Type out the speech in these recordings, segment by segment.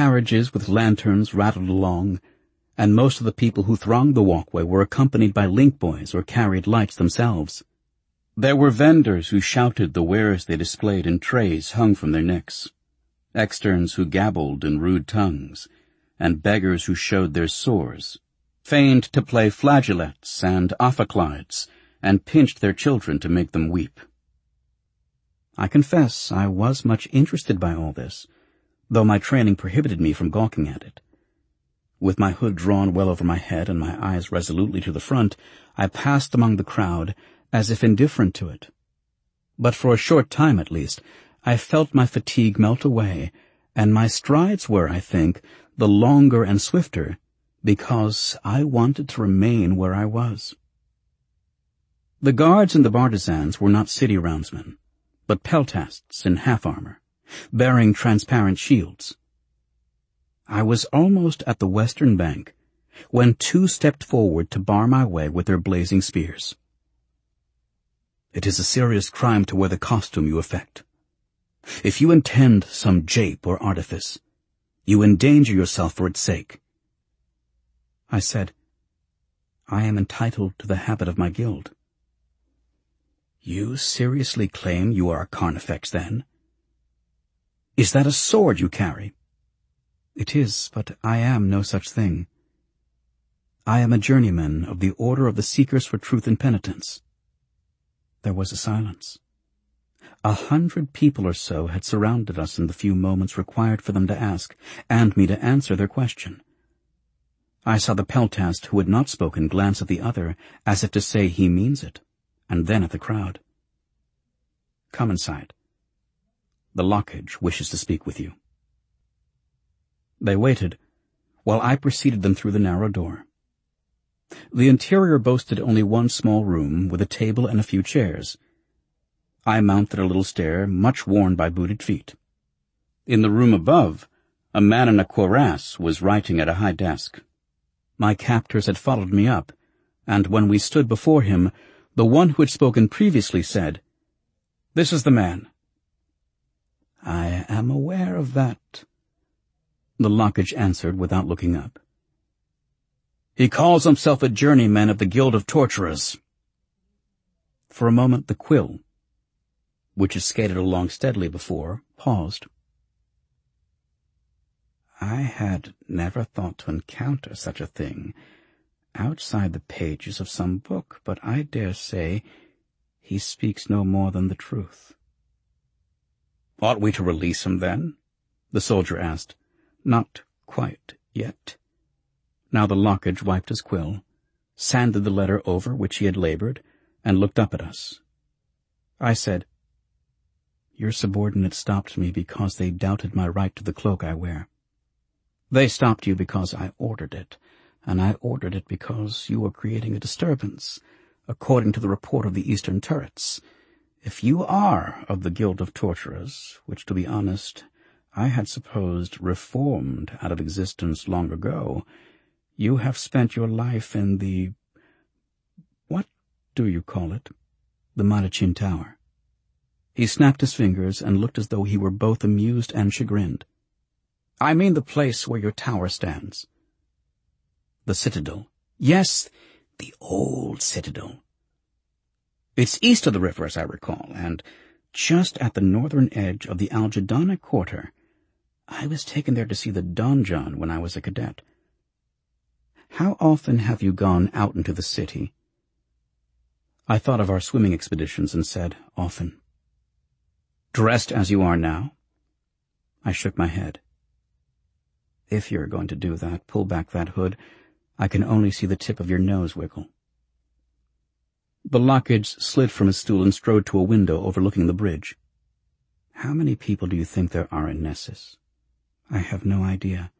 Carriages with lanterns rattled along, and most of the people who thronged the walkway were accompanied by link boys or carried lights themselves. There were vendors who shouted the wares they displayed in trays hung from their necks, externs who gabbled in rude tongues, and beggars who showed their sores, feigned to play flageolets and ophicleides, and pinched their children to make them weep. I confess I was much interested by all this, though my training prohibited me from gawking at it. With my hood drawn well over my head and my eyes resolutely to the front, I passed among the crowd as if indifferent to it. But for a short time at least, I felt my fatigue melt away, and my strides were, I think, the longer and swifter because I wanted to remain where I was. The guards and the bartizans were not city roundsmen, but peltasts in half-armor, bearing transparent shields. I was almost at the western bank when two stepped forward to bar my way with their blazing spears. "It is a serious crime to wear the costume you affect. If you intend some jape or artifice, you endanger yourself for its sake." I said, "I am entitled to the habit of my guild." "You seriously claim you are a Carnifex, then? Is that a sword you carry?" "It is, but I am no such thing. I am a journeyman of the Order of the Seekers for Truth and Penitence." There was a silence. 100 people or so had surrounded us in the few moments required for them to ask, and me to answer their question. I saw the peltast who had not spoken glance at the other, as if to say he means it, and then at the crowd. "Come inside. The Lockage wishes to speak with you." They waited, while I preceded them through the narrow door. The interior boasted only one small room, with a table and a few chairs. I mounted a little stair, much worn by booted feet. In the room above, a man in a cuirass was writing at a high desk. My captors had followed me up, and when we stood before him, the one who had spoken previously said, "This is the man." "I am aware of that," the Lockage answered without looking up. "He calls himself a journeyman of the Guild of Torturers." For a moment the quill, which had skated along steadily before, paused. I had never thought to encounter such a thing outside the pages of some book, but I dare say he speaks no more than the truth. "Ought we to release him, then?" the soldier asked. "Not quite yet." Now the Lockage wiped his quill, sanded the letter over which he had labored, and looked up at us. I said, "Your subordinates stopped me because they doubted my right to the cloak I wear. They stopped you because I ordered it, and I ordered it because you were creating a disturbance, according to the report of the Eastern Turrets. If you are of the Guild of Torturers, which, to be honest, I had supposed reformed out of existence long ago, you have spent your life in the— what do you call it? The Marichin Tower." He snapped his fingers and looked as though he were both amused and chagrined. "I mean the place where your tower stands." "The Citadel." "Yes, the old Citadel. It's east of the river, as I recall, and just at the northern edge of the Algedana Quarter. I was taken there to see the donjon when I was a cadet." "How often have you gone out into the city?" I thought of our swimming expeditions and said, "Often." "Dressed as you are now?" I shook my head. "If you're going to do that, pull back that hood. I can only see the tip of your nose wiggle." The Lockage slid from his stool and strode to a window overlooking the bridge. "How many people do you think there are in Nessus?" "I have no idea."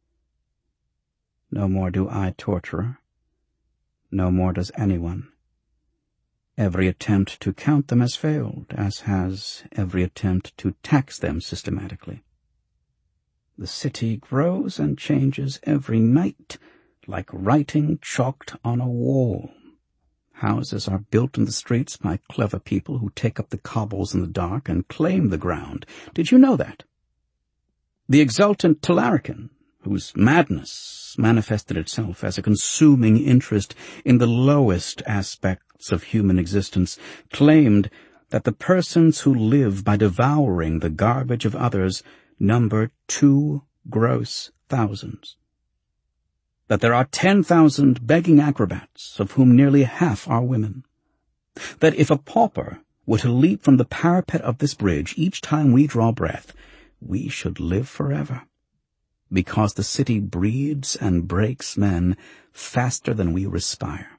"No more do I, torturer. No more does anyone. Every attempt to count them has failed, as has every attempt to tax them systematically. The city grows and changes every night, like writing chalked on a wall. Houses are built in the streets by clever people who take up the cobbles in the dark and claim the ground. Did you know that?" The exultant Telarakan, whose madness manifested itself as a consuming interest in the lowest aspects of human existence, claimed that the persons who live by devouring the garbage of others number 2 gross thousands. That there are 10,000 begging acrobats, of whom nearly half are women. That if a pauper were to leap from the parapet of this bridge each time we draw breath, we should live forever, because the city breeds and breaks men faster than we respire.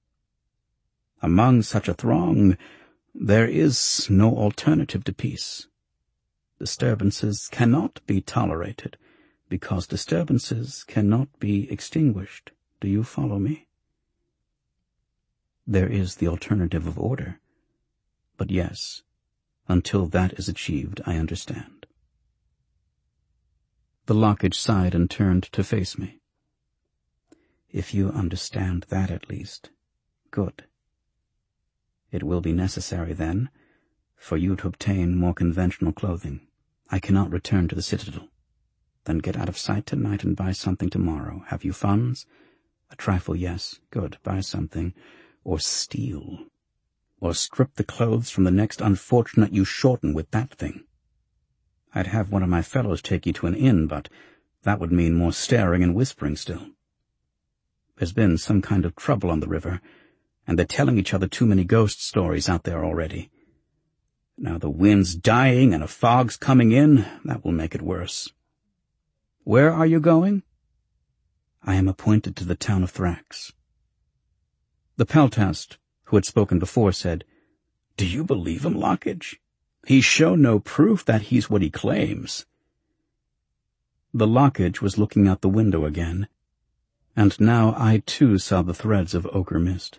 Among such a throng, there is no alternative to peace. Disturbances cannot be tolerated, because disturbances cannot be extinguished. Do you follow me? There is the alternative of order. But yes, until that is achieved, I understand. The Lockage sighed and turned to face me. If you understand that at least, good. It will be necessary, then, for you to obtain more conventional clothing. I cannot return to the Citadel. Then get out of sight tonight and buy something tomorrow. Have you funds? A trifle, yes. Good. Buy something. Or steal. Or strip the clothes from the next unfortunate you shorten with that thing. I'd have one of my fellows take you to an inn, but that would mean more staring and whispering still. There's been some kind of trouble on the river, and they're telling each other too many ghost stories out there already. Now the wind's dying and a fog's coming in. That will make it worse. Where are you going? I am appointed to the town of Thrax. The Peltast, who had spoken before, said, Do you believe him, Lockage? He's shown no proof that he's what he claims. The Lockage was looking out the window again, and now I too saw the threads of ochre mist.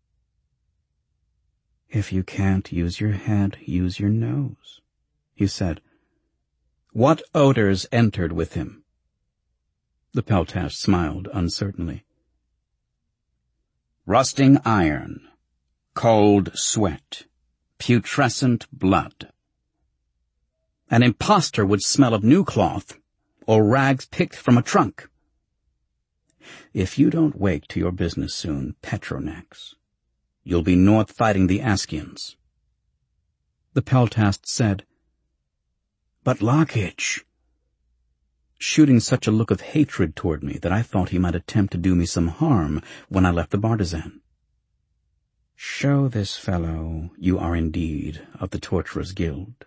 If you can't use your head, use your nose, he said. What odors entered with him? The Peltast smiled uncertainly. Rusting iron, cold sweat, putrescent blood. An impostor would smell of new cloth, or rags picked from a trunk. If you don't wake to your business soon, Petronax, you'll be north fighting the Askians. The Peltast said, But Lockage, shooting such a look of hatred toward me that I thought he might attempt to do me some harm when I left the Bartizan. Show this fellow you are indeed of the Torturers' Guild.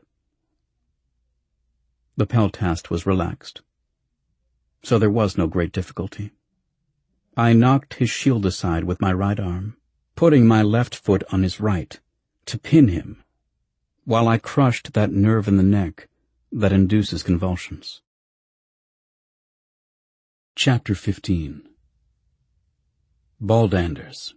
The Peltast was relaxed, so there was no great difficulty. I knocked his shield aside with my right arm, putting my left foot on his right, to pin him, while I crushed that nerve in the neck that induces convulsions. Chapter 15. Baldanders.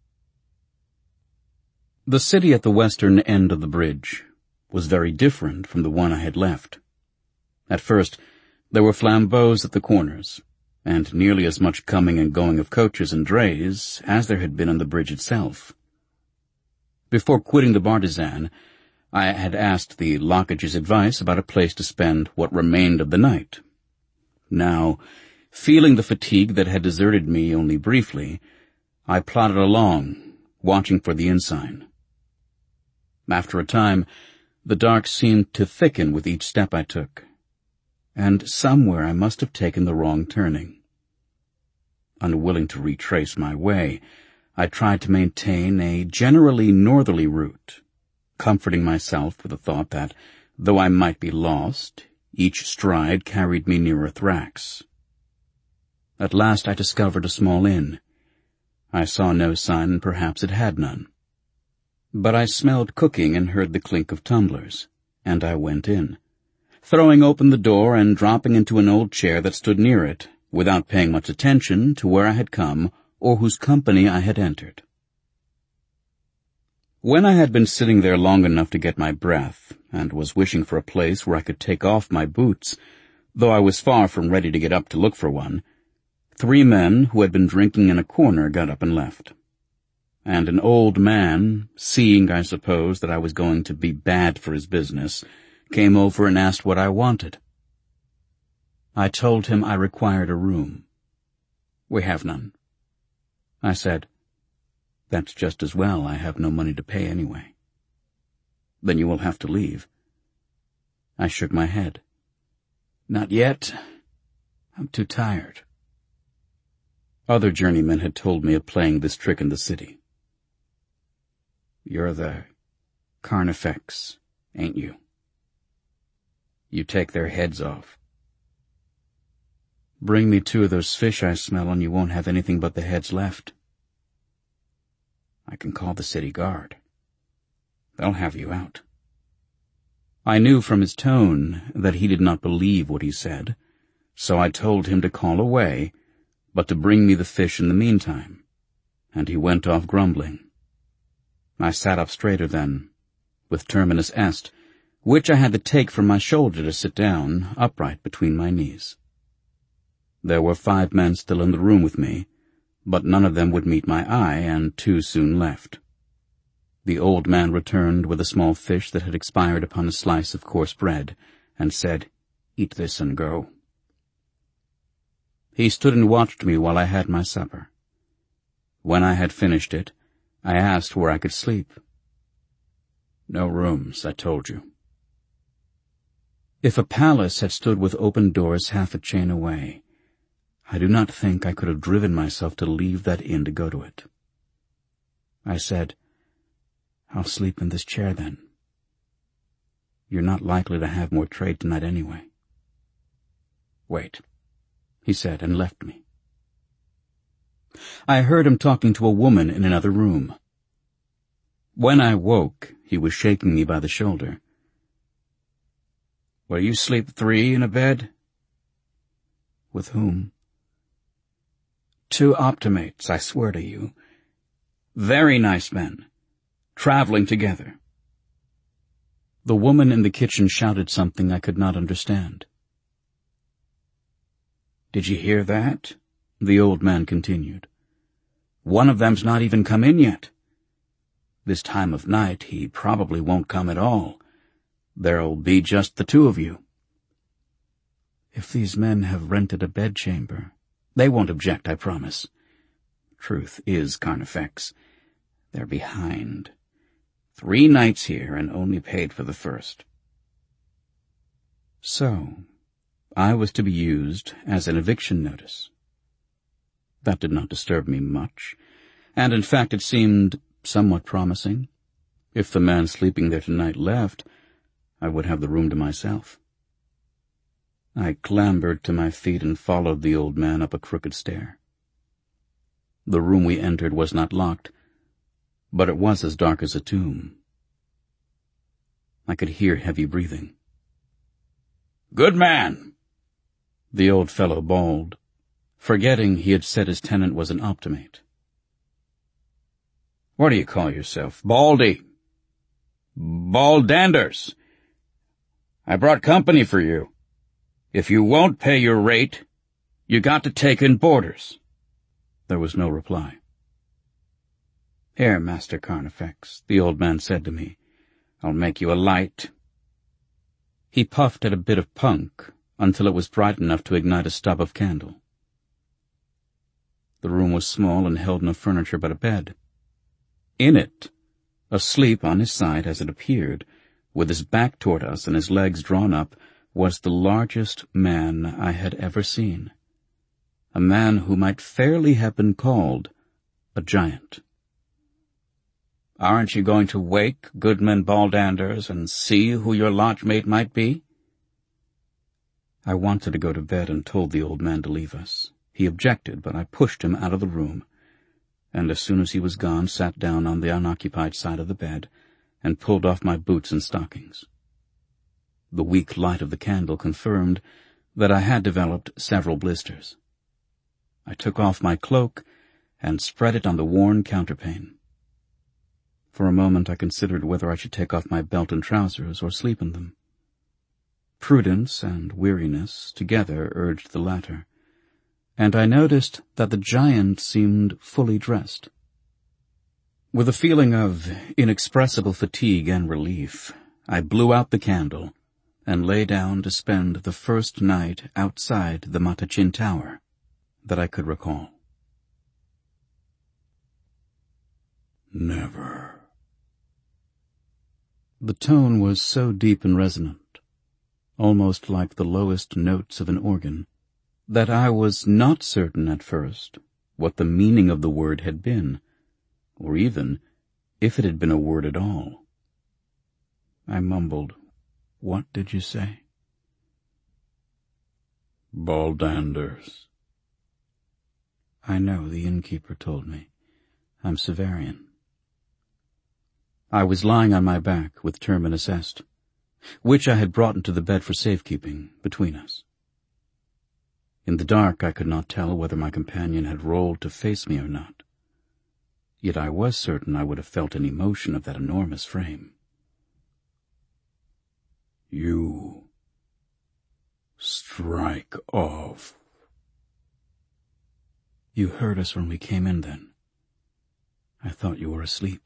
The city at the western end of the bridge was very different from the one I had left. At first, there were flambeaux at the corners, and nearly as much coming and going of coaches and drays as there had been on the bridge itself. Before quitting the Bartizan, I had asked the Lockage's advice about a place to spend what remained of the night. Now, feeling the fatigue that had deserted me only briefly, I plodded along, watching for the inn sign. After a time, the dark seemed to thicken with each step I took, and somewhere I must have taken the wrong turning. Unwilling to retrace my way, I tried to maintain a generally northerly route, comforting myself with the thought that, though I might be lost, each stride carried me nearer Thrax. At last I discovered a small inn. I saw no sign, and perhaps it had none. But I smelled cooking and heard the clink of tumblers, and I went in, throwing open the door and dropping into an old chair that stood near it, without paying much attention to where I had come or whose company I had entered. When I had been sitting there long enough to get my breath, and was wishing for a place where I could take off my boots, though I was far from ready to get up to look for one, 3 men who had been drinking in a corner got up and left. And an old man, seeing, I suppose, that I was going to be bad for his business, came over and asked what I wanted. I told him I required a room. "We have none." I said, "That's just as well. I have no money to pay anyway." "Then you will have to leave." I shook my head. "Not yet. I'm too tired." Other journeymen had told me of playing this trick in the city. "You're the Carnifex, ain't you? You take their heads off. Bring me 2 of those fish I smell and you won't have anything but the heads left. I can call the city guard. They'll have you out." I knew from his tone that he did not believe what he said, so I told him to call away, but to bring me the fish in the meantime, and he went off grumbling. I sat up straighter then, with terminus est, which I had to take from my shoulder to sit down, upright between my knees. There were 5 men still in the room with me, but none of them would meet my eye, and 2 soon left. The old man returned with a small fish that had expired upon a slice of coarse bread, and said, "Eat this and go." He stood and watched me while I had my supper. When I had finished it, I asked where I could sleep. "No rooms, I told you." If a palace had stood with open doors half a chain away, I do not think I could have driven myself to leave that inn to go to it. I said, "I'll sleep in this chair then. You're not likely to have more trade tonight anyway." "Wait," he said, and left me. I heard him talking to a woman in another room. When I woke, he was shaking me by the shoulder. "Will you sleep 3 in a bed?" "With whom?" "2 optimates, I swear to you. Very nice men, traveling together." The woman in the kitchen shouted something I could not understand. "Did you hear that?" the old man continued. "One of them's not even come in yet. This time of night he probably won't come at all. There'll be just the 2 of you." "If these men have rented a bedchamber—" "They won't object, I promise. Truth is, Carnifex, they're behind. 3 nights here and only paid for the first." So, I was to be used as an eviction notice. That did not disturb me much, and in fact it seemed somewhat promising. If the man sleeping there tonight left, I would have the room to myself. I clambered to my feet and followed the old man up a crooked stair. The room we entered was not locked, but it was as dark as a tomb. I could hear heavy breathing. "Good man!" the old fellow bawled, forgetting he had said his tenant was an optimate. "What do you call yourself? Baldy? Baldanders. I brought company for you. If you won't pay your rate, you got to take in boarders." There was no reply. "Here, Master Carnifex," the old man said to me. "I'll make you a light." He puffed at a bit of punk until it was bright enough to ignite a stub of candle. The room was small and held no furniture but a bed. In it, asleep on his side as it appeared, with his back toward us and his legs drawn up, was the largest man I had ever seen. A man who might fairly have been called a giant. "Aren't you going to wake, Goodman Baldanders, and see who your lodgemate might be?" I wanted to go to bed and told the old man to leave us. He objected, but I pushed him out of the room, and as soon as he was gone sat down on the unoccupied side of the bed and pulled off my boots and stockings. The weak light of the candle confirmed that I had developed several blisters. I took off my cloak and spread it on the worn counterpane. For a moment I considered whether I should take off my belt and trousers or sleep in them. Prudence and weariness together urged the latter, and I noticed that the giant seemed fully dressed. With a feeling of inexpressible fatigue and relief, I blew out the candle and lay down to spend the first night outside the Matachin Tower that I could recall. Never. The tone was so deep and resonant, almost like the lowest notes of an organ, that I was not certain at first what the meaning of the word had been, or even if it had been a word at all. I mumbled, "What did you say?" "Baldanders." "I know, the innkeeper told me. I'm Severian." I was lying on my back with Terminus Est, which I had brought into the bed for safekeeping, between us. In the dark I could not tell whether my companion had rolled to face me or not, yet I was certain I would have felt any motion of that enormous frame. "You strike off." "You heard us when we came in, then? I thought you were asleep."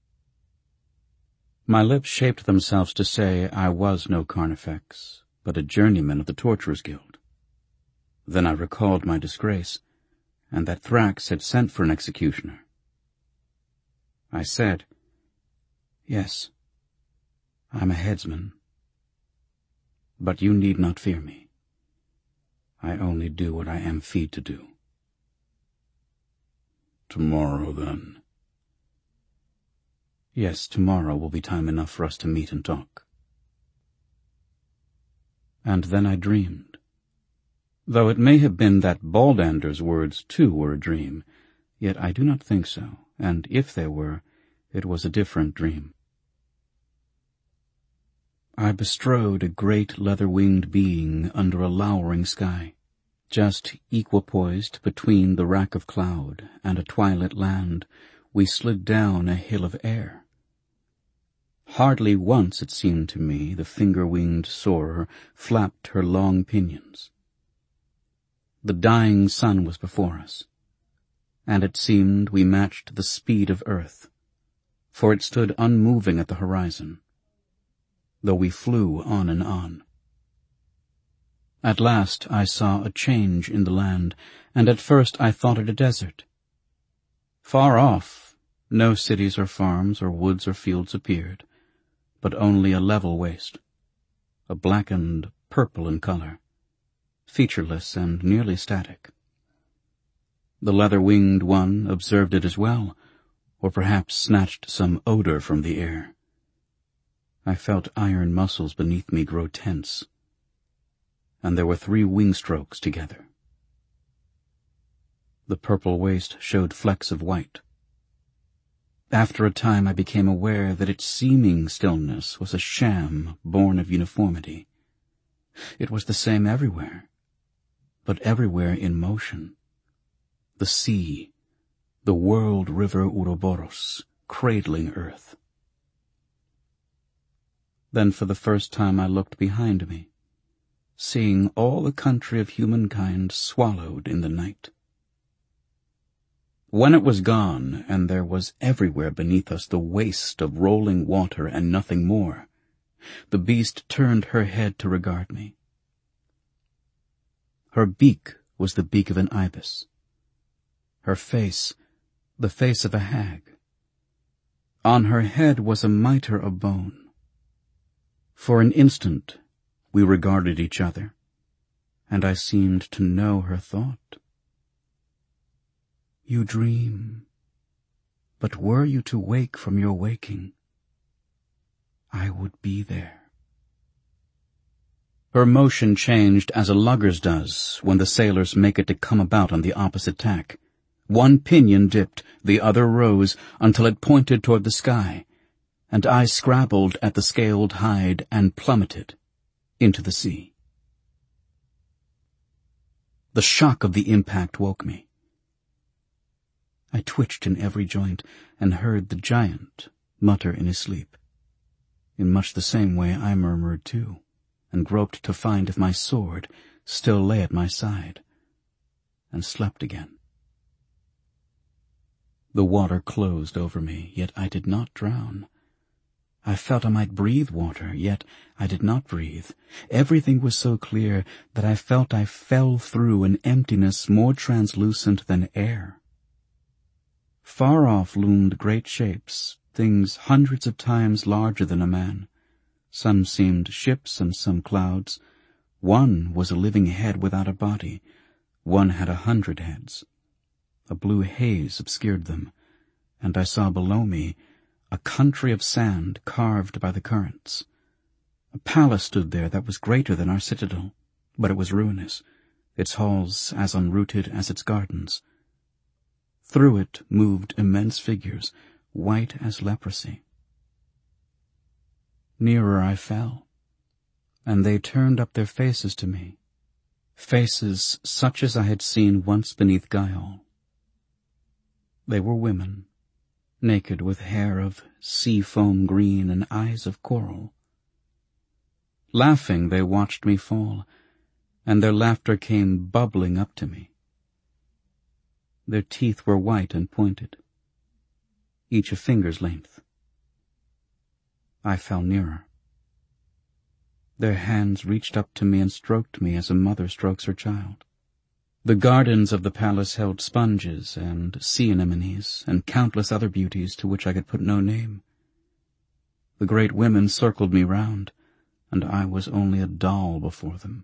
My lips shaped themselves to say I was no Carnifex, but a journeyman of the Torturers' Guild. Then I recalled my disgrace, and that Thrax had sent for an executioner. I said, "Yes, I'm a headsman. But you need not fear me. I only do what I am feed to do." "Tomorrow, then?" "Yes, tomorrow will be time enough for us to meet and talk." And then I dreamed. Though it may have been that Baldander's words too were a dream, yet I do not think so, and if they were, it was a different dream. I bestrode a great leather-winged being under a lowering sky, just equipoised between the rack of cloud and a twilit land. We slid down a hill of air. Hardly once, it seemed to me, the finger-winged soarer flapped her long pinions. The dying sun was before us, and it seemed we matched the speed of earth, for it stood unmoving at the horizon, though we flew on and on. At last I saw a change in the land, and at first I thought it a desert. Far off, no cities or farms or woods or fields appeared, but only a level waste, a blackened purple in color, featureless and nearly static. The leather-winged one observed it as well, or perhaps snatched some odor from the air. I felt iron muscles beneath me grow tense, and there were 3 wing strokes together. The purple waste showed flecks of white. After a time I became aware that its seeming stillness was a sham born of uniformity. It was the same everywhere, but everywhere in motion. The sea, the world river Ouroboros, cradling earth. Then for the first time I looked behind me, seeing all the country of humankind swallowed in the night. When it was gone, and there was everywhere beneath us the waste of rolling water and nothing more, the beast turned her head to regard me. Her beak was the beak of an ibis. Her face, the face of a hag. On her head was a mitre of bone. For an instant we regarded each other, and I seemed to know her thought. "You dream, but were you to wake from your waking, I would be there." Her motion changed as a lugger's does when the sailors make it to come about on the opposite tack. One pinion dipped, the other rose, until it pointed toward the sky, and I scrabbled at the scaled hide and plummeted into the sea. The shock of the impact woke me. I twitched in every joint and heard the giant mutter in his sleep. In much the same way I murmured too, and groped to find if my sword still lay at my side, and slept again. The water closed over me, yet I did not drown. I felt I might breathe water, yet I did not breathe. Everything was so clear that I felt I fell through an emptiness more translucent than air. Far off loomed great shapes, things hundreds of times larger than a man. Some seemed ships and some clouds. One was a living head without a body. One had 100 heads. A blue haze obscured them, and I saw below me a country of sand carved by the currents. A palace stood there that was greater than our citadel, but it was ruinous, its halls as unrooted as its gardens. Through it moved immense figures, white as leprosy. Nearer I fell, and they turned up their faces to me, faces such as I had seen once beneath Giol. They were women, naked with hair of sea-foam green and eyes of coral. Laughing, they watched me fall, and their laughter came bubbling up to me. Their teeth were white and pointed, each a finger's length. I fell nearer. Their hands reached up to me and stroked me as a mother strokes her child. The gardens of the palace held sponges and sea anemones and countless other beauties to which I could put no name. The great women circled me round, and I was only a doll before them.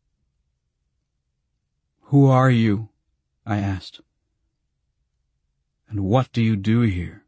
"Who are you?" I asked. "And what do you do here?"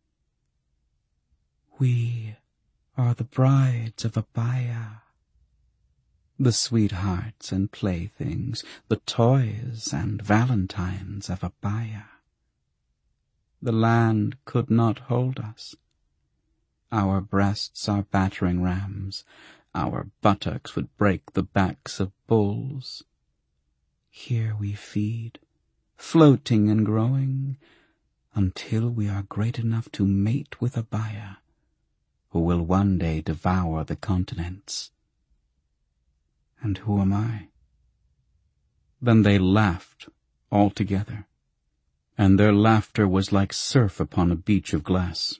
"We are the brides of Abaya. The sweethearts and playthings, the toys and valentines of Abaya. The land could not hold us. Our breasts are battering rams. Our buttocks would break the backs of bulls. Here we feed, floating and growing, until we are great enough to mate with Abaya, who will one day devour the continents. And who am I?" Then they laughed all together, and their laughter was like surf upon a beach of glass.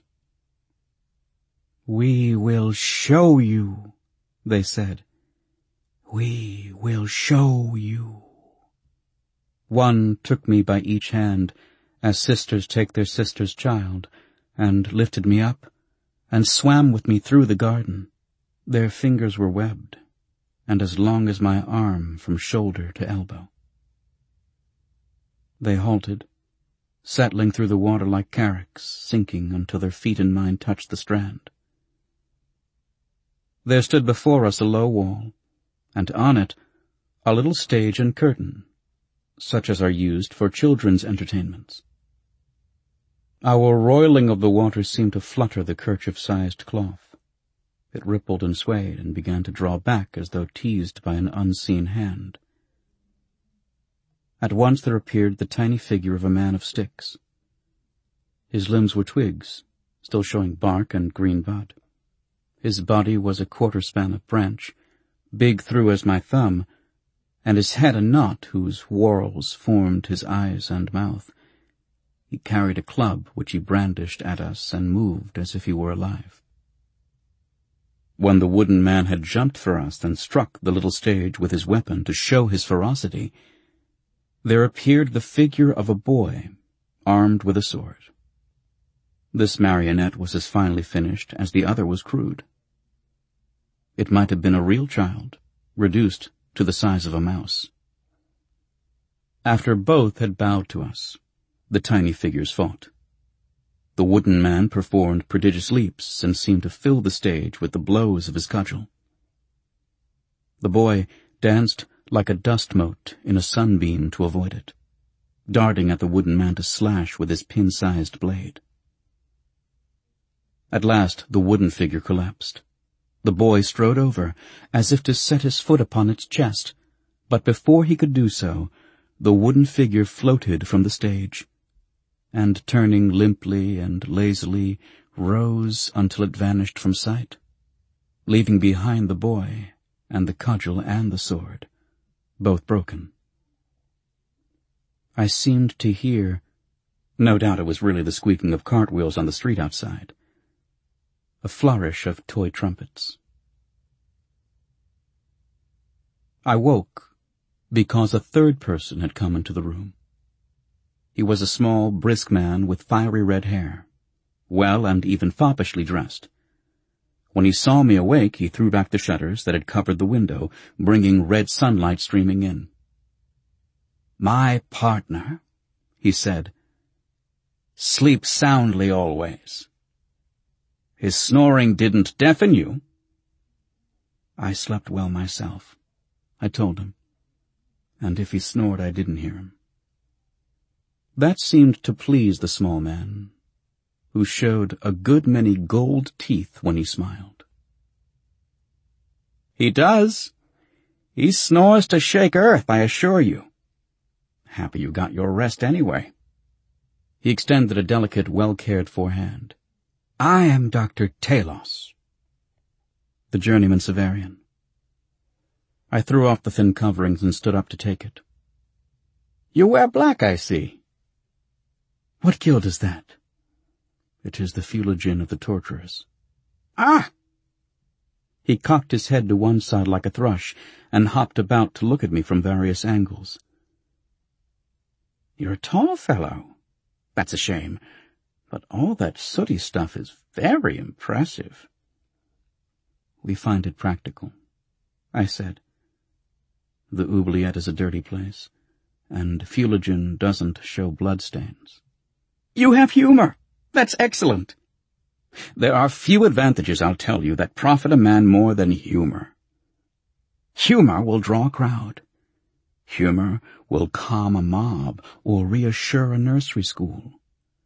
"We will show you," they said. "We will show you." One took me by each hand, as sisters take their sister's child, and lifted me up, and swam with me through the garden. Their fingers were webbed, and as long as my arm from shoulder to elbow. They halted, settling through the water like carracks, sinking until their feet and mine touched the strand. There stood before us a low wall, and on it a little stage and curtain, such as are used for children's entertainments. Our roiling of the water seemed to flutter the kerchief-sized cloth. It rippled and swayed and began to draw back as though teased by an unseen hand. At once there appeared the tiny figure of a man of sticks. His limbs were twigs, still showing bark and green bud. His body was a quarter-span of branch, big through as my thumb, and his head a knot whose whorls formed his eyes and mouth. He carried a club which he brandished at us and moved as if he were alive. When the wooden man had jumped for us and struck the little stage with his weapon to show his ferocity, there appeared the figure of a boy, armed with a sword. This marionette was as finely finished as the other was crude. It might have been a real child, reduced to the size of a mouse. After both had bowed to us, the tiny figures fought. The wooden man performed prodigious leaps and seemed to fill the stage with the blows of his cudgel. The boy danced like a dust mote in a sunbeam to avoid it, darting at the wooden man to slash with his pin-sized blade. At last the wooden figure collapsed. The boy strode over, as if to set his foot upon its chest, but before he could do so, the wooden figure floated from the stage, and turning limply and lazily, rose until it vanished from sight, leaving behind the boy and the cudgel and the sword, both broken. I seemed to hear, no doubt it was really the squeaking of cartwheels on the street outside, a flourish of toy trumpets. I woke because a third person had come into the room. He was a small, brisk man with fiery red hair, well and even foppishly dressed. When he saw me awake, he threw back the shutters that had covered the window, bringing red sunlight streaming in. "My partner," he said, "sleeps soundly always. His snoring didn't deafen you." "I slept well myself," I told him, "and if he snored, I didn't hear him." That seemed to please the small man, who showed a good many gold teeth when he smiled. "He does. He snores to shake earth, I assure you. Happy you got your rest anyway." He extended a delicate, well-cared-for hand. "I am Dr. Talos, the journeyman Severian." I threw off the thin coverings and stood up to take it. "You wear black, I see." "What guild is that?" "It is the Fulogin of the Torturers." "Ah!" He cocked his head to one side like a thrush and hopped about to look at me from various angles. "You're a tall fellow. That's a shame. But all that sooty stuff is very impressive." "We find it practical," I said. "The oubliette is a dirty place, and Fulogin doesn't show bloodstains." "You have humor. That's excellent." "There are few advantages, I'll tell you, that profit a man more than humor. Humor will draw a crowd. Humor will calm a mob or reassure a nursery school.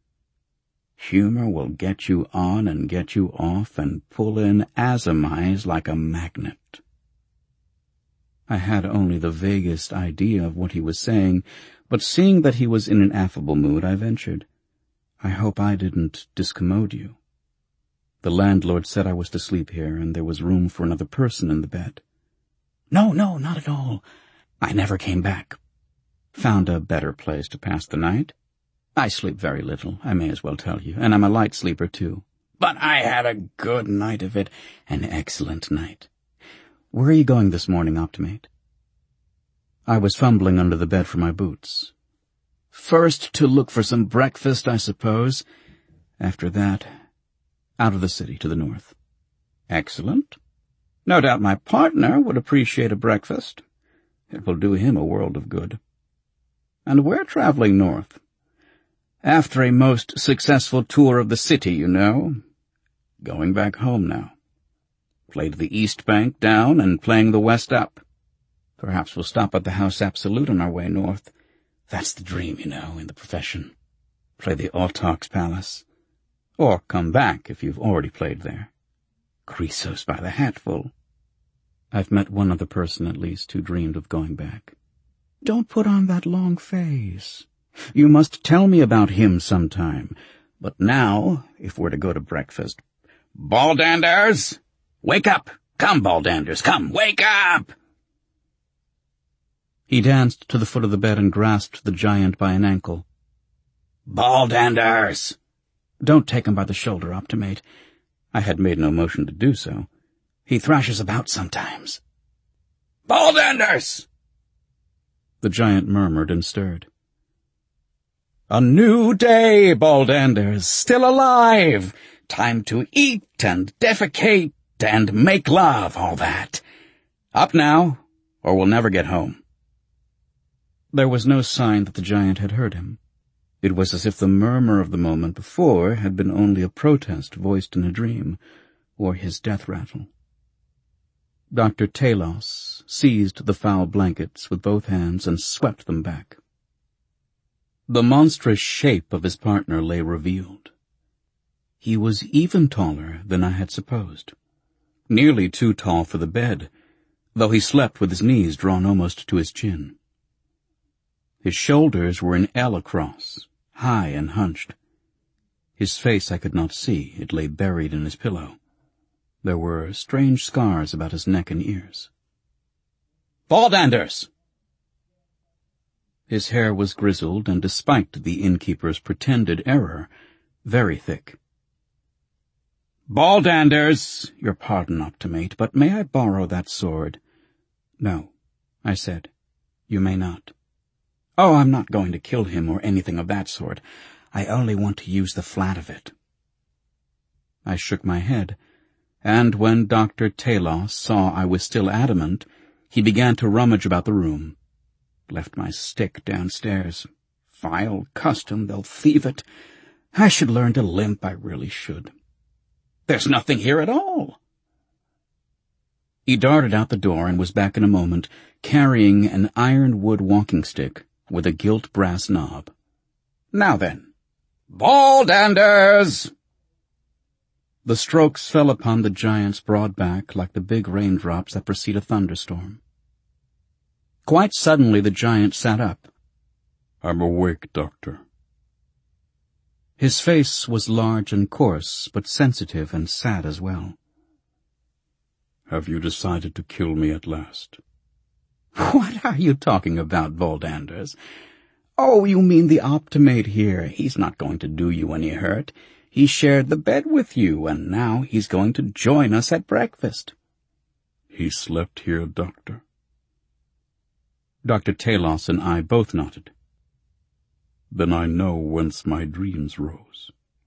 Humor will get you on and get you off and pull in azomize like a magnet." I had only the vaguest idea of what he was saying, but seeing that he was in an affable mood, I ventured. "I hope I didn't discommode you. The landlord said I was to sleep here, and there was room for another person in the bed." No, not at all. I never came back. Found a better place to pass the night. I sleep very little, I may as well tell you, and I'm a light sleeper, too. But I had a good night of it, an excellent night. Where are you going this morning, Optimate?" I was fumbling under the bed for my boots. "First to look for some breakfast, I suppose. After that, out of the city to the north." "Excellent. No doubt my partner would appreciate a breakfast. It will do him a world of good. And we're traveling north. After a most successful tour of the city, you know. Going back home now. Played the East Bank down and playing the West up. Perhaps we'll stop at the House Absolute on our way north. That's the dream, you know, in the profession. Play the Autarch's Palace. Or come back if you've already played there. Chrysos by the hatful." "I've met one other person at least who dreamed of going back." "Don't put on that long face. You must tell me about him sometime. But now, if we're to go to breakfast— Baldanders! Wake up! Come, Baldanders, come, wake up!" He danced to the foot of the bed and grasped the giant by an ankle. "Baldanders!" "Don't take him by the shoulder, Optimate." I had made no motion to do so. "He thrashes about sometimes." "Baldanders!" The giant murmured and stirred. "A new day, Baldanders, still alive. Time to eat and defecate and make love, all that. Up now, or we'll never get home." There was no sign that the giant had heard him. It was as if the murmur of the moment before had been only a protest voiced in a dream, or his death rattle. Dr. Talos seized the foul blankets with both hands and swept them back. The monstrous shape of his partner lay revealed. He was even taller than I had supposed, nearly too tall for the bed, though he slept with his knees drawn almost to his chin. His shoulders were an L across, high and hunched. His face I could not see, it lay buried in his pillow. There were strange scars about his neck and ears. "Baldanders!" His hair was grizzled, and despite the innkeeper's pretended error, very thick. "Baldanders, your pardon, Optimate, but may I borrow that sword?" "No," I said. "You may not." "Oh, I'm not going to kill him or anything of that sort. I only want to use the flat of it." I shook my head, and when Dr. Talos saw I was still adamant, he began to rummage about the room. Left my stick downstairs. Vile custom, they'll thieve it. I should learn to limp, I really should. "There's nothing here at all." He darted out the door and was back in a moment, carrying an ironwood walking stick with a gilt brass knob. "Now then, Baldanders!" The strokes fell upon the giant's broad back like the big raindrops that precede a thunderstorm. Quite suddenly the giant sat up. "I'm awake, Doctor." His face was large and coarse, but sensitive and sad as well. "Have you decided to kill me at last?" "What are you talking about, Baldanders? Oh, you mean the Optimate here. He's not going to do you any hurt. He shared the bed with you, and now he's going to join us at breakfast." "He slept here, Doctor?" Dr. Talos and I both nodded. "Then I know whence my dreams rose."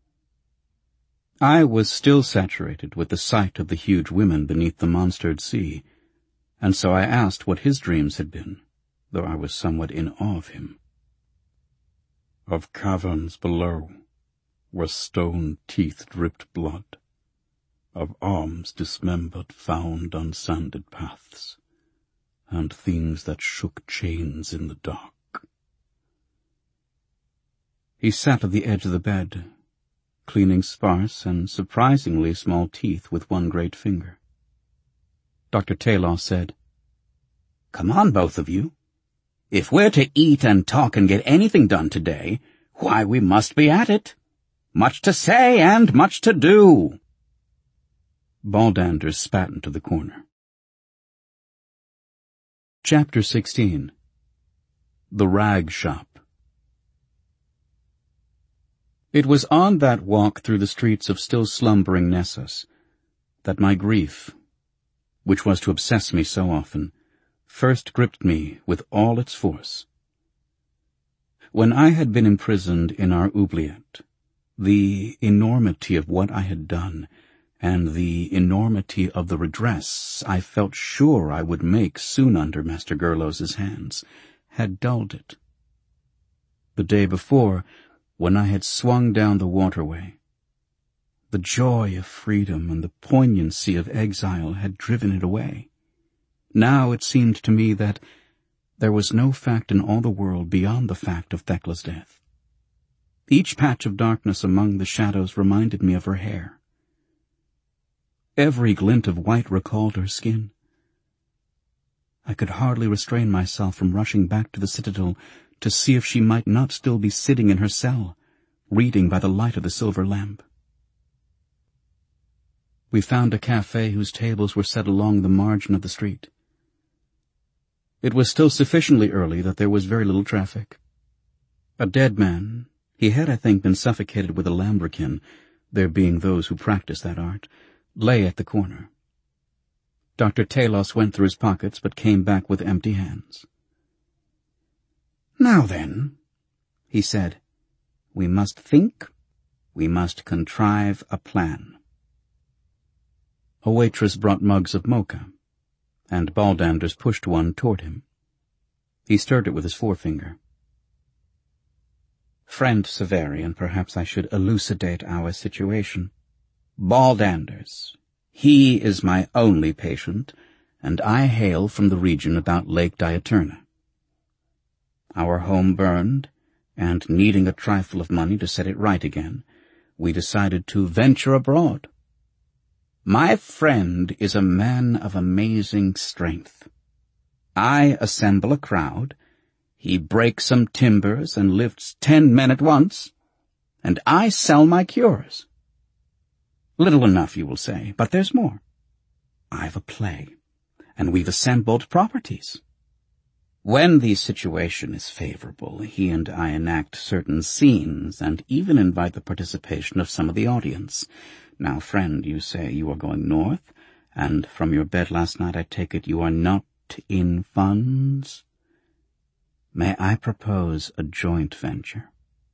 I was still saturated with the sight of the huge women beneath the monstered sea, and so I asked what his dreams had been, though I was somewhat in awe of him. "Of caverns below, where stone teeth dripped blood, of arms dismembered found on sanded paths, and things that shook chains in the dark." He sat at the edge of the bed, cleaning sparse and surprisingly small teeth with one great finger. Dr. Talos said, "Come on, both of you. If we're to eat and talk and get anything done today, why, we must be at it. Much to say and much to do." Baldanders spat into the corner. Chapter 16. The Rag Shop. It was on that walk through the streets of still slumbering Nessus that my grief, which was to obsess me so often, first gripped me with all its force. When I had been imprisoned in our oubliette, the enormity of what I had done, and the enormity of the redress I felt sure I would make soon under Master Gerlos's hands, had dulled it. The day before, when I had swung down the waterway, the joy of freedom and the poignancy of exile had driven it away. Now it seemed to me that there was no fact in all the world beyond the fact of Thekla's death. Each patch of darkness among the shadows reminded me of her hair. Every glint of white recalled her skin. I could hardly restrain myself from rushing back to the citadel to see if she might not still be sitting in her cell, reading by the light of the silver lamp. We found a cafe whose tables were set along the margin of the street. It was still sufficiently early that there was very little traffic. A dead man, he had, I think, been suffocated with a lambrequin, there being those who practice that art, lay at the corner. Dr. Talos went through his pockets, but came back with empty hands. "Now then," he said, "we must think, we must contrive a plan." A waitress brought mugs of mocha, and Baldanders pushed one toward him. He stirred it with his forefinger. "Friend Severian, perhaps I should elucidate our situation. Baldanders, he is my only patient, and I hail from the region about Lake Diaturna. Our home burned, and needing a trifle of money to set it right again, we decided to venture abroad. My friend is a man of amazing strength. I assemble a crowd, he breaks some timbers and lifts 10 men at once, and I sell my cures. Little enough, you will say, but there's more. I've a play, and we've assembled properties. When the situation is favorable, he and I enact certain scenes and even invite the participation of some of the audience, Now, friend, you say you are going north, and from your bed last night I take it you are not in funds? May I propose a joint venture?"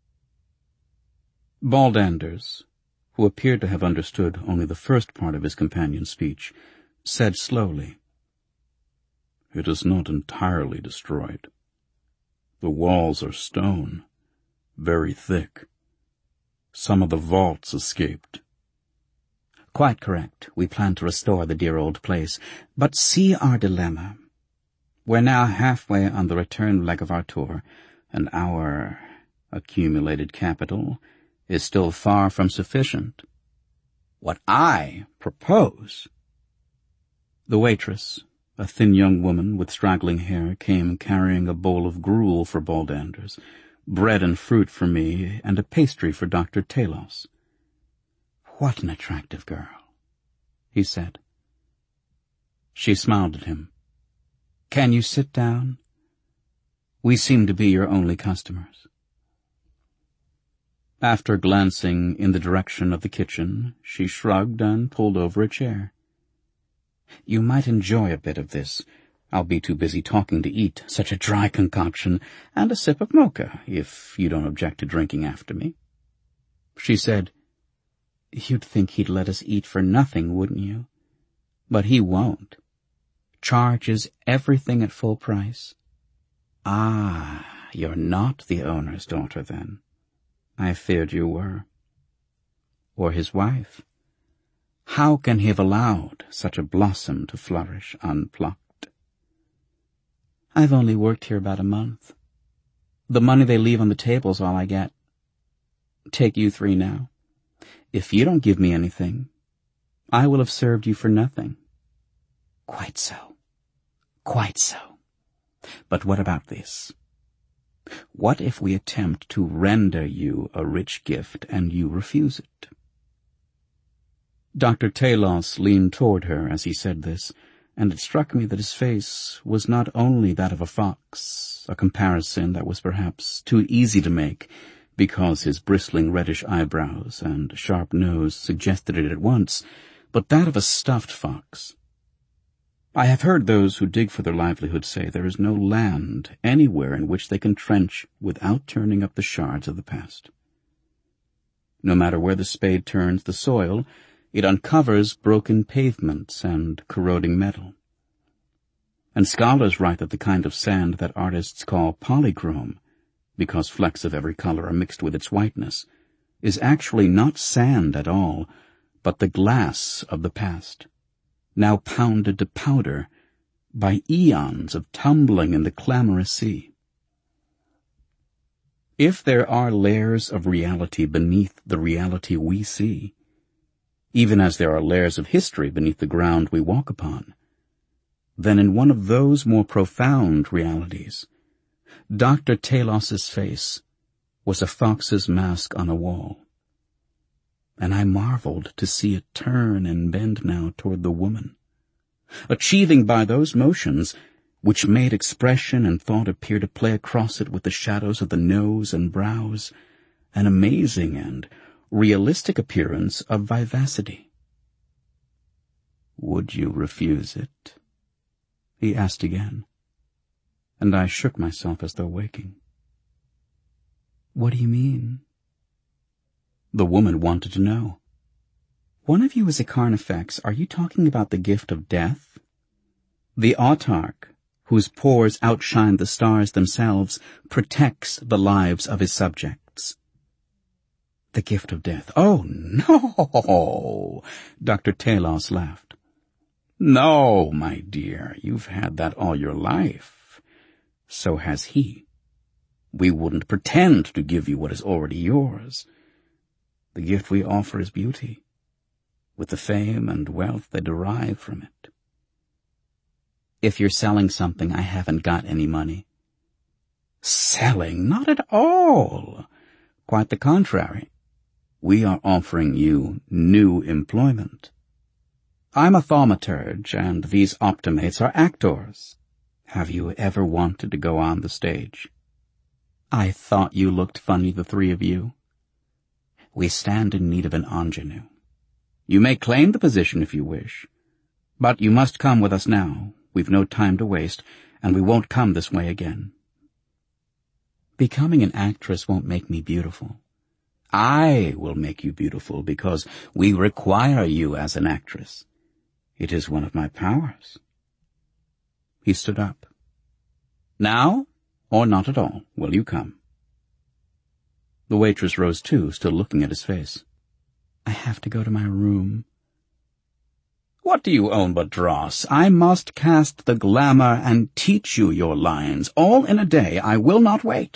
Baldanders, who appeared to have understood only the first part of his companion's speech, said slowly, "It is not entirely destroyed. The walls are stone, very thick. Some of the vaults escaped." "Quite correct. We plan to restore the dear old place. But see our dilemma. We're now halfway on the return leg of our tour, and our accumulated capital is still far from sufficient. What I propose—" The waitress, a thin young woman with straggling hair, came carrying a bowl of gruel for Baldanders, bread and fruit for me, and a pastry for Dr. Talos. "What an attractive girl," he said. She smiled at him. "Can you sit down? We seem to be your only customers." After glancing in the direction of the kitchen, she shrugged and pulled over a chair. "You might enjoy a bit of this. I'll be too busy talking to eat such a dry concoction, and a sip of mocha, if you don't object to drinking after me." She said, "You'd think he'd let us eat for nothing, wouldn't you? But he won't. Charges everything at full price." "Ah, you're not the owner's daughter, then. I feared you were. Or his wife. How can he have allowed such a blossom to flourish unplucked?" "I've only worked here about a month. The money they leave on the table's all I get. Take you three now. If you don't give me anything, I will have served you for nothing." "Quite so. Quite so. But what about this? What if we attempt to render you a rich gift and you refuse it?" Dr. Talos leaned toward her as he said this, and it struck me that his face was not only that of a fox, a comparison that was perhaps too easy to make, because his bristling reddish eyebrows and sharp nose suggested it at once, but that of a stuffed fox. I have heard those who dig for their livelihood say there is no land anywhere in which they can trench without turning up the shards of the past. No matter where the spade turns the soil, it uncovers broken pavements and corroding metal. And scholars write that the kind of sand that artists call polychrome, because flecks of every color are mixed with its whiteness, is actually not sand at all, but the glass of the past, now pounded to powder by eons of tumbling in the clamorous sea. If there are layers of reality beneath the reality we see, even as there are layers of history beneath the ground we walk upon, then in one of those more profound realities, Dr. Talos's face was a fox's mask on a wall, and I marveled to see it turn and bend now toward the woman, achieving by those motions, which made expression and thought appear to play across it with the shadows of the nose and brows, an amazing and realistic appearance of vivacity. "Would you refuse it?" he asked again, and I shook myself as though waking. "What do you mean?" The woman wanted to know. "One of you is a Carnifex. Are you talking about the gift of death? The autarch, whose pores outshine the stars themselves, protects the lives of his subjects." "The gift of death. Oh, no!" Dr. Talos laughed. "No, my dear, you've had that all your life. So has he. We wouldn't pretend to give you what is already yours. The gift we offer is beauty, with the fame and wealth they derive from it." "If you're selling something, I haven't got any money." "Selling? Not at all. Quite the contrary. We are offering you new employment. I'm a thaumaturge, and these optimates are actors. Have you ever wanted to go on the stage? I thought you looked funny, the three of you. We stand in need of an ingenue. You may claim the position if you wish. But you must come with us now. We've no time to waste, and we won't come this way again. Becoming an actress won't make me beautiful. I will make you beautiful because we require you as an actress. It is one of my powers. He stood up. Now, or not at all, will you come? The waitress rose too, still looking at his face. I have to go to my room. What do you own but dross? I must cast the glamour and teach you your lines, all in a day. I will not wait.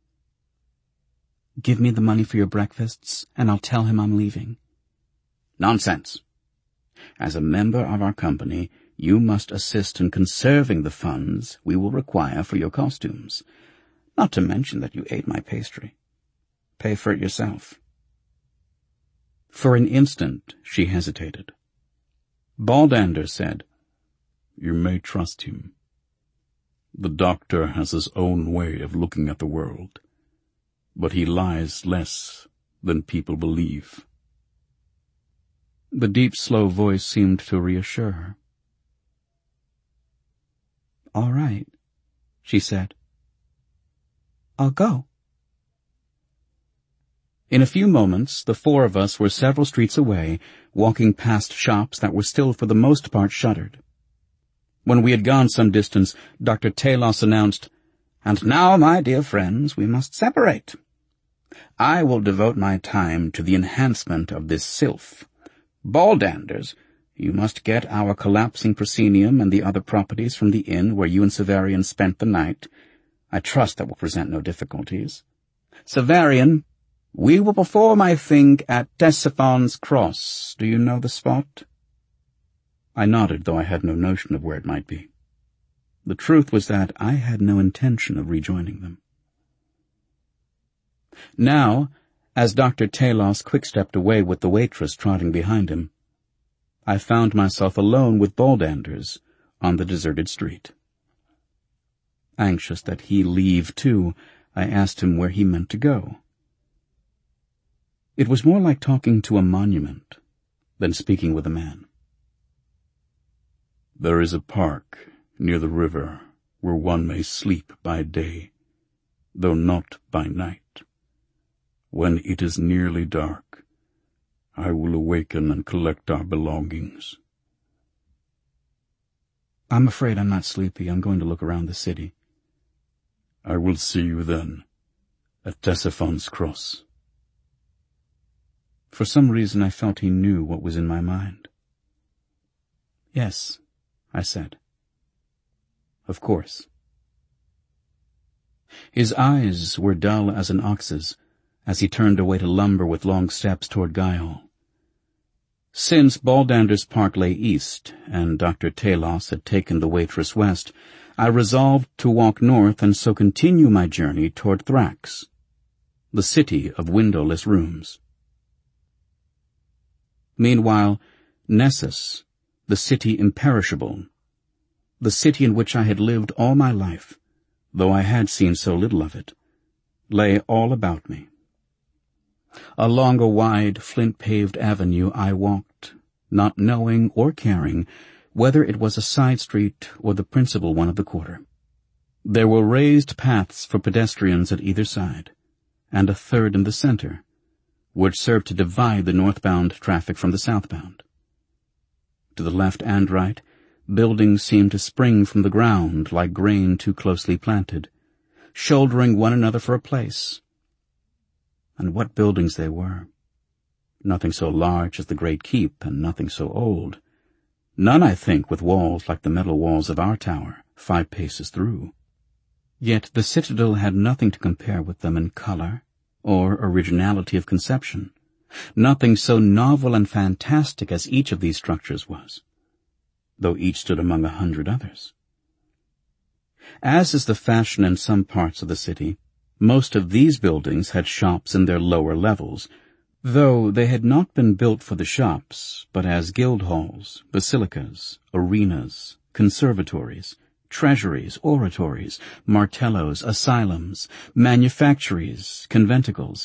Give me the money for your breakfasts, and I'll tell him I'm leaving. Nonsense. As a member of our company, you must assist in conserving the funds we will require for your costumes, not to mention that you ate my pastry. Pay for it yourself. For an instant she hesitated. Baldander said, You may trust him. The doctor has his own way of looking at the world, but he lies less than people believe. The deep, slow voice seemed to reassure her. All right, she said. I'll go. In a few moments, the four of us were several streets away, walking past shops that were still for the most part shuttered. When we had gone some distance, Dr. Talos announced, And now, my dear friends, we must separate. I will devote my time to the enhancement of this sylph. Baldanders, you must get our collapsing proscenium and the other properties from the inn where you and Severian spent the night. I trust that will present no difficulties. Severian, we will perform, I think, at Ctesiphon's Cross. Do you know the spot? I nodded, though I had no notion of where it might be. The truth was that I had no intention of rejoining them. Now, as Dr. Talos quick-stepped away with the waitress trotting behind him, I found myself alone with Baldanders on the deserted street. Anxious that he leave too, I asked him where he meant to go. It was more like talking to a monument than speaking with a man. There is a park near the river where one may sleep by day, though not by night. When it is nearly dark, I will awaken and collect our belongings. I'm afraid I'm not sleepy. I'm going to look around the city. I will see you then, at Ctesiphon's Cross. For some reason I felt he knew what was in my mind. Yes, I said. Of course. His eyes were dull as an ox's as he turned away to lumber with long steps toward Guile. Since Baldander's Park lay east, and Dr. Talos had taken the waitress west, I resolved to walk north and so continue my journey toward Thrax, the city of windowless rooms. Meanwhile, Nessus, the city imperishable, the city in which I had lived all my life, though I had seen so little of it, lay all about me. Along a wide, flint-paved avenue I walked, not knowing or caring whether it was a side street or the principal one of the quarter. There were raised paths for pedestrians at either side, and a third in the center, which served to divide the northbound traffic from the southbound. To the left and right, buildings seemed to spring from the ground like grain too closely planted, shouldering one another for a place. And what buildings they were! Nothing so large as the Great Keep, and nothing so old. None, I think, with walls like the metal walls of our tower, 5 paces through. Yet the citadel had nothing to compare with them in color or originality of conception, nothing so novel and fantastic as each of these structures was, though each stood among 100 others. As is the fashion in some parts of the city, most of these buildings had shops in their lower levels, though they had not been built for the shops, but as guild halls, basilicas, arenas, conservatories, treasuries, oratories, martellos, asylums, manufactories, conventicles,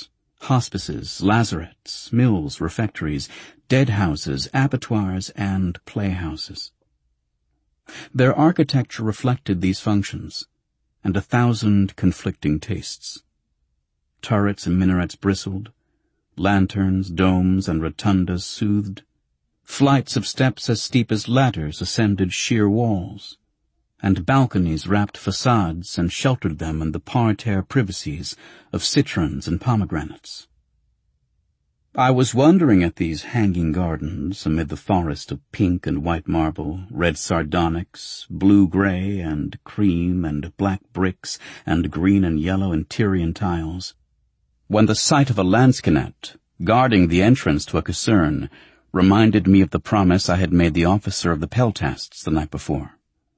hospices, lazarettes, mills, refectories, dead houses, abattoirs, and playhouses. Their architecture reflected these functions, and 1,000 conflicting tastes. Turrets and minarets bristled, lanterns, domes, and rotundas soothed. Flights of steps as steep as ladders ascended sheer walls, and balconies wrapped facades and sheltered them in the parterre privacies of citrons and pomegranates. I was wondering at these hanging gardens amid the forest of pink and white marble, red sardonyx, blue-gray and cream and black bricks and green and yellow and Tyrian tiles, when the sight of a lansquenet guarding the entrance to a caserne reminded me of the promise I had made the officer of the peltasts the night before.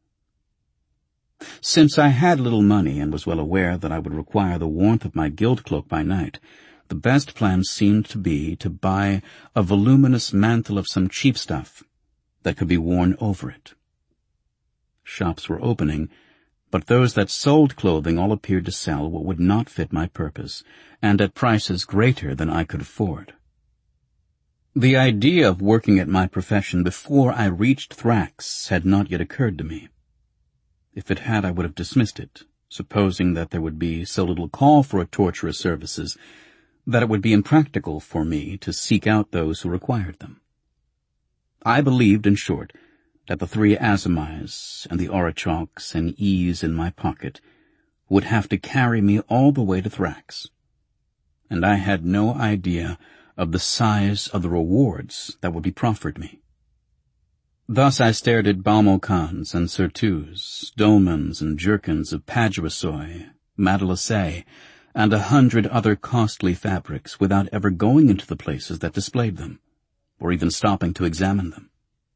Since I had little money and was well aware that I would require the warmth of my guild cloak by night, the best plan seemed to be to buy a voluminous mantle of some cheap stuff that could be worn over it. Shops were opening, but those that sold clothing all appeared to sell what would not fit my purpose, and at prices greater than I could afford. The idea of working at my profession before I reached Thrax had not yet occurred to me. If it had, I would have dismissed it, supposing that there would be so little call for a torturer's services that it would be impractical for me to seek out those who required them. I believed, in short, that the 3 azimais and the orichalks and e's in my pocket would have to carry me all the way to Thrax, and I had no idea of the size of the rewards that would be proffered me. Thus I stared at balmocans and surtouts, dolmans and jerkins of paduasoy, matelassé, and 100 other costly fabrics without ever going into the places that displayed them, or even stopping to examine them.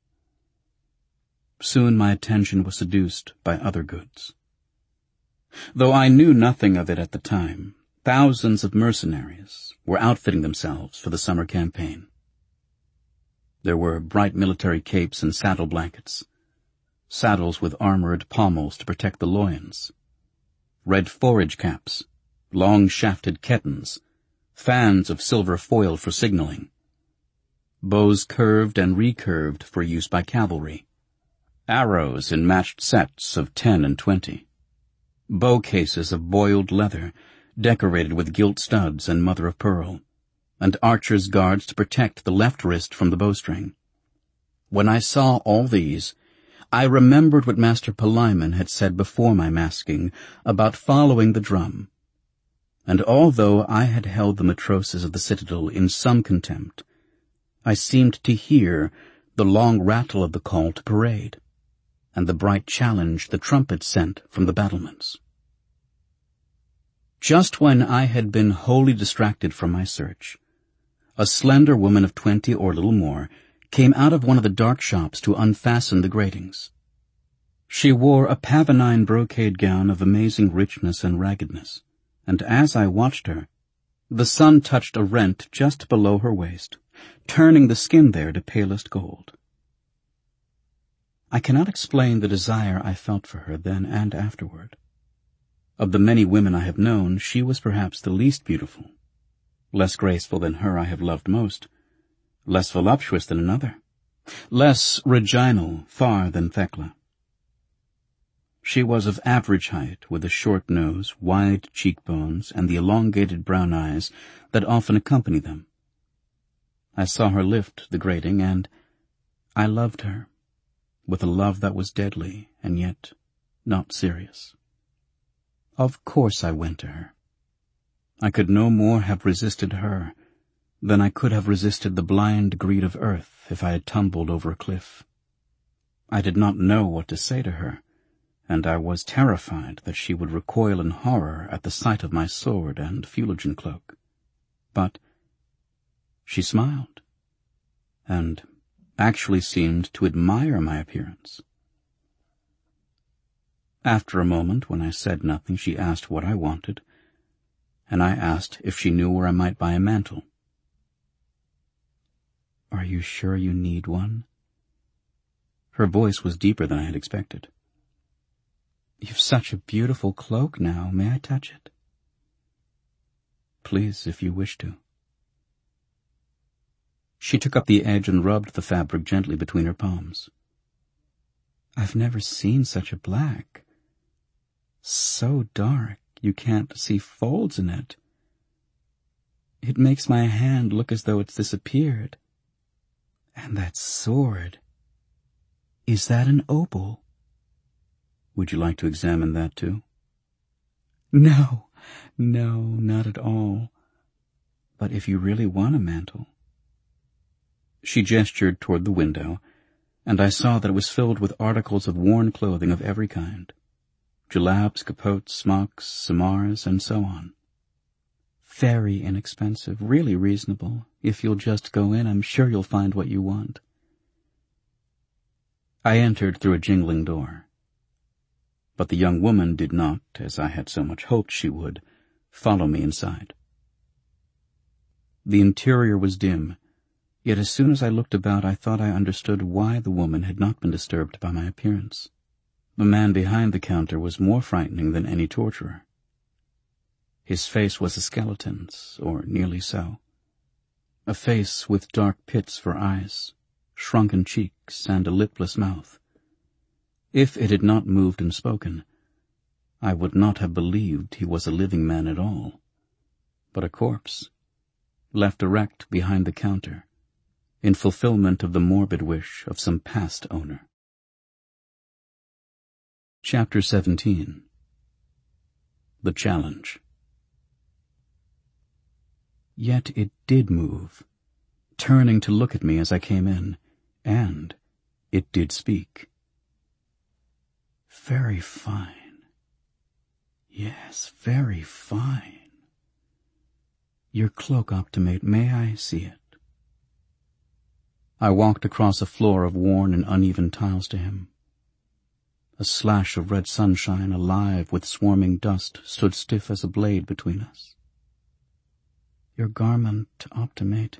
Soon my attention was seduced by other goods. Though I knew nothing of it at the time, thousands of mercenaries were outfitting themselves for the summer campaign. There were bright military capes and saddle blankets, saddles with armored pommels to protect the loins, red forage caps, long-shafted kettons, fans of silver foil for signaling, bows curved and recurved for use by cavalry, arrows in matched sets of 10 and 20, bow cases of boiled leather decorated with gilt studs and mother-of-pearl, and archers' guards to protect the left wrist from the bowstring. When I saw all these, I remembered what Master Palimon had said before my masking about following the drum, and although I had held the matroses of the citadel in some contempt, I seemed to hear the long rattle of the call to parade, and the bright challenge the trumpet sent from the battlements. Just when I had been wholly distracted from my search, a slender woman of 20 or a little more came out of one of the dark shops to unfasten the gratings. She wore a pavonine brocade gown of amazing richness and raggedness, and as I watched her, the sun touched a rent just below her waist, turning the skin there to palest gold. I cannot explain the desire I felt for her then and afterward. Of the many women I have known, she was perhaps the least beautiful, less graceful than her I have loved most, less voluptuous than another, less reginal far than Thecla. She was of average height, with a short nose, wide cheekbones, and the elongated brown eyes that often accompany them. I saw her lift the grating, and I loved her, with a love that was deadly and yet not serious. Of course I went to her. I could no more have resisted her than I could have resisted the blind greed of earth if I had tumbled over a cliff. I did not know what to say to her, and I was terrified that she would recoil in horror at the sight of my sword and Fuligen cloak. But she smiled, and actually seemed to admire my appearance. After a moment, when I said nothing, she asked what I wanted, and I asked if she knew where I might buy a mantle. "Are you sure you need one?" Her voice was deeper than I had expected. "You've such a beautiful cloak now. May I touch it?" "Please, if you wish to." She took up the edge and rubbed the fabric gently between her palms. "I've never seen such a black. So dark you can't see folds in it. It makes my hand look as though it's disappeared. And that sword. Is that an opal?" "Would you like to examine that too?" No, not at all. But if you really want a mantle." She gestured toward the window, and I saw that it was filled with articles of worn clothing of every kind. Jellabs, capotes, smocks, samars, and so on. Very inexpensive, really reasonable. If you'll just go in, I'm sure you'll find what you want. I entered through a jingling door. But the young woman did not, as I had so much hoped she would, follow me inside. The interior was dim, yet as soon as I looked about I thought I understood why the woman had not been disturbed by my appearance. The man behind the counter was more frightening than any torturer. His face was a skeleton's, or nearly so. A face with dark pits for eyes, shrunken cheeks, and a lipless mouth. If it had not moved and spoken, I would not have believed he was a living man at all, but a corpse, left erect behind the counter, in fulfillment of the morbid wish of some past owner. Chapter 17. The Challenge. Yet it did move, turning to look at me as I came in, and it did speak. "Very fine. Yes, very fine. Your cloak, Optimate, may I see it?" I walked across a floor of worn and uneven tiles to him. A slash of red sunshine, alive with swarming dust, stood stiff as a blade between us. "Your garment, Optimate."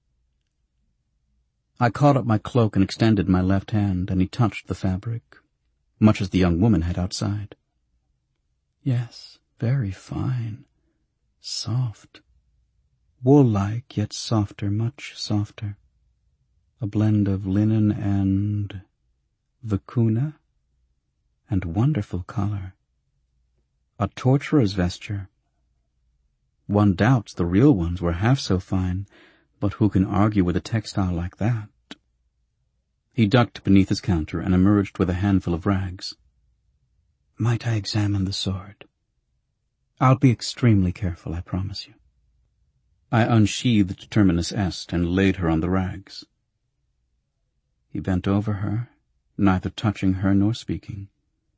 I caught up my cloak and extended my left hand, and he touched the fabric, much as the young woman had outside. "Yes, very fine. Soft. Wool-like, yet softer, much softer. A blend of linen and vicuna, and wonderful color. A torturer's vesture. One doubts the real ones were half so fine, but who can argue with a textile like that?" He ducked beneath his counter and emerged with a handful of rags. "Might I examine the sword? I'll be extremely careful, I promise you." I unsheathed Terminus Est and laid her on the rags. He bent over her, neither touching her nor speaking.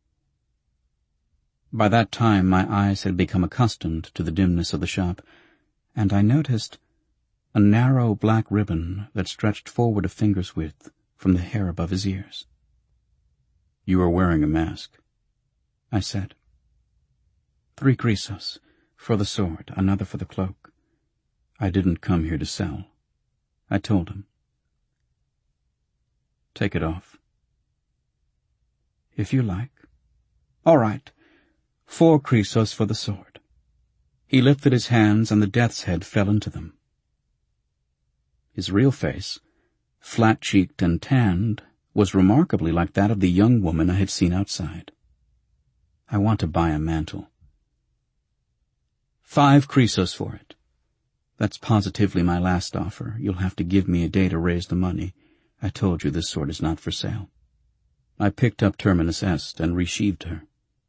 By that time my eyes had become accustomed to the dimness of the shop, and I noticed a narrow black ribbon that stretched forward a finger's width from the hair above his ears. "You are wearing a mask," I said. 3 grisos, for the sword, another for the cloak. I didn't come here to sell, I told him. "Take it off." "If you like." "All right. 4 grisos for the sword." He lifted his hands, and the death's head fell into them. His real face, flat-cheeked and tanned, was remarkably like that of the young woman I had seen outside. "I want to buy a mantle." 5 grisos for it. That's positively my last offer. You'll have to give me a day to raise the money. I told you this sword is not for sale. I picked up Terminus Est and resheathed her.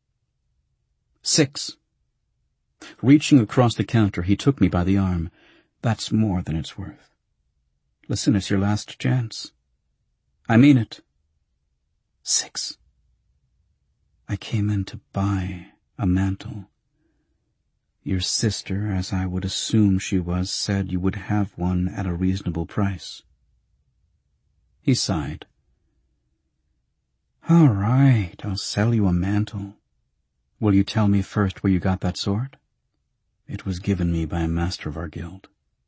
6. Reaching across the counter, he took me by the arm. "That's more than it's worth. Listen, it's your last chance." "I mean it." 6. I came in to buy a mantle. Your sister, as I would assume she was, said you would have one at a reasonable price. He sighed. "All right, I'll sell you a mantle. Will you tell me first where you got that sword?" "It was given me by a master of our guild."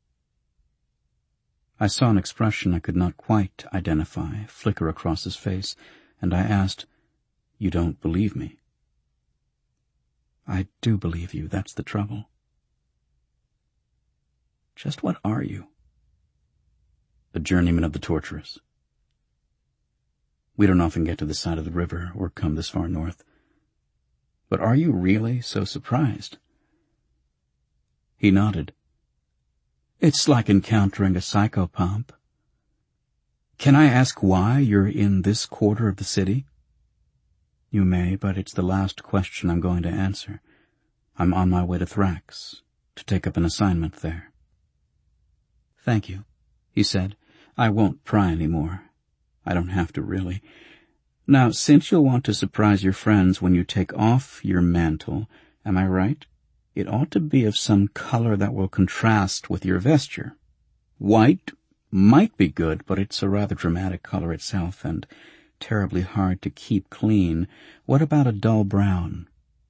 I saw an expression I could not quite identify flicker across his face, and I asked, "You don't believe me?" "I do believe you, that's the trouble." "Just what are you?" a journeyman of the torturous. We don't often get to this side of the river or come this far north. But are you really so surprised? He nodded. It's like encountering a psychopomp. Can I ask why you're in this quarter of the city? You may, but it's the last question I'm going to answer. I'm on my way to Thrax, to take up an assignment there. Thank you, he said. I won't pry any more. I don't have to, really. Now, since you'll want to surprise your friends when you take off your mantle, am I right? It ought to be of some color that will contrast with your vesture. White might be good, but it's a rather dramatic color itself, and terribly hard to keep clean. What about a dull brown?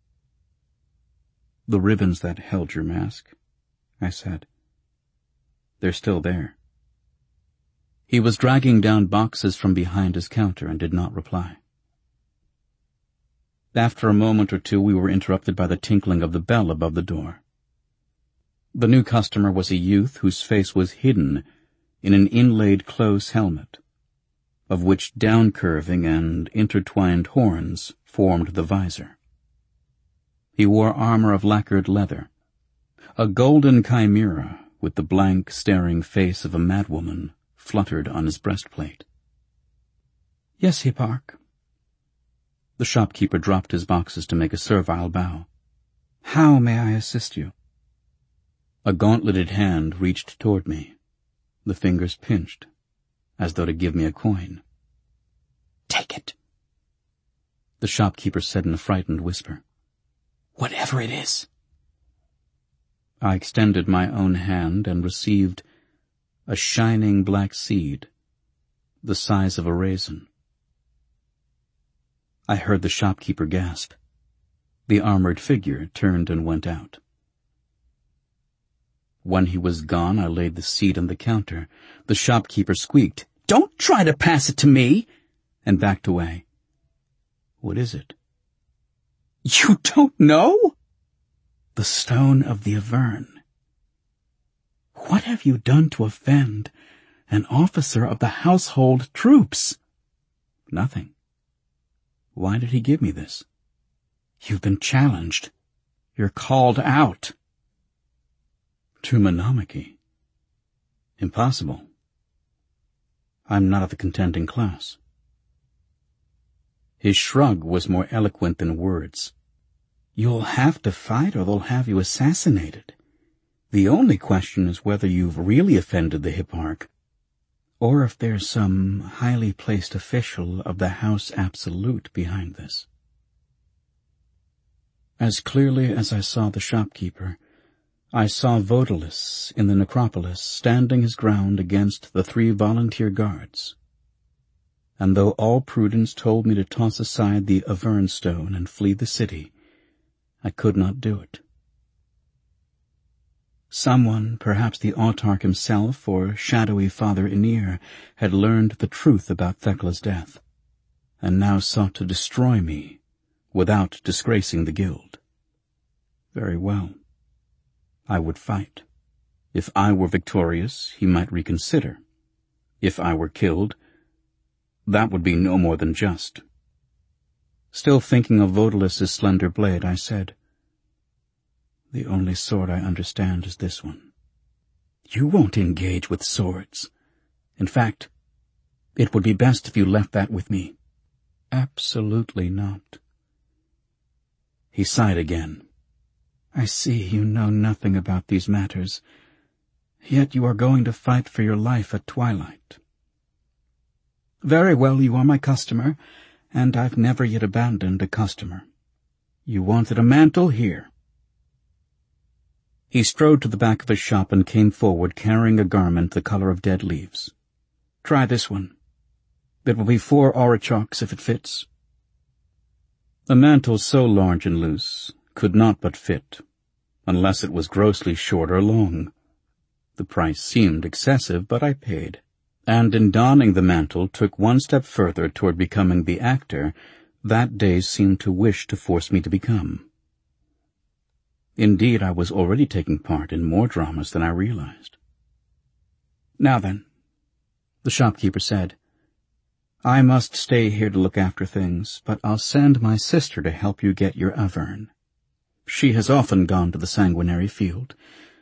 The ribbons that held your mask, I said. They're still there. He was dragging down boxes from behind his counter and did not reply. After a moment or two, we were interrupted by the tinkling of the bell above the door. The new customer was a youth whose face was hidden in an inlaid close helmet, of which down-curving and intertwined horns formed the visor. He wore armor of lacquered leather, a golden chimera with the blank, staring face of a madwoman fluttered on his breastplate. Yes, Hipparch. The shopkeeper dropped his boxes to make a servile bow. How may I assist you? A gauntleted hand reached toward me. The fingers pinched, as though to give me a coin. Take it, the shopkeeper said in a frightened whisper. Whatever it is. I extended my own hand and received a shining black seed, the size of a raisin. I heard the shopkeeper gasp. The armored figure turned and went out. When he was gone, I laid the seed on the counter. The shopkeeper squeaked, "Don't try to pass it to me!" and backed away. What is it? You don't know? The stone of the Avern. What have you done to offend an officer of the household troops? Nothing. Why did he give me this? You've been challenged. You're called out. To Monomachy. Impossible. I'm not of the contending class. His shrug was more eloquent than words. You'll have to fight or they'll have you assassinated. The only question is whether you've really offended the Hipparch, or if there's some highly placed official of the House Absolute behind this. As clearly as I saw the shopkeeper, I saw Vodalus in the necropolis standing his ground against the 3 volunteer guards. And though all prudence told me to toss aside the Avern stone and flee the city, I could not do it. Someone, perhaps the Autarch himself or shadowy Father Aenir, had learned the truth about Thekla's death, and now sought to destroy me without disgracing the guild. Very well. I would fight. If I were victorious, he might reconsider. If I were killed, that would be no more than just. Still thinking of Vodalus's slender blade, I said, The only sword I understand is this one. You won't engage with swords. In fact, it would be best if you left that with me. Absolutely not. He sighed again. I see you know nothing about these matters, yet you are going to fight for your life at twilight. Very well, you are my customer, and I've never yet abandoned a customer. You wanted a mantle? Here. He strode to the back of his shop and came forward carrying a garment the color of dead leaves. Try this one. It will be 4 aurichalks if it fits. A mantle so large and loose could not but fit, unless it was grossly short or long. The price seemed excessive, but I paid, and in donning the mantle took one step further toward becoming the actor that day seemed to wish to force me to become. Indeed, I was already taking part in more dramas than I realized. Now then, The shopkeeper said, "I must stay here to look after things, but I'll send my sister to help you get your Auvergne. She has often gone to the sanguinary field.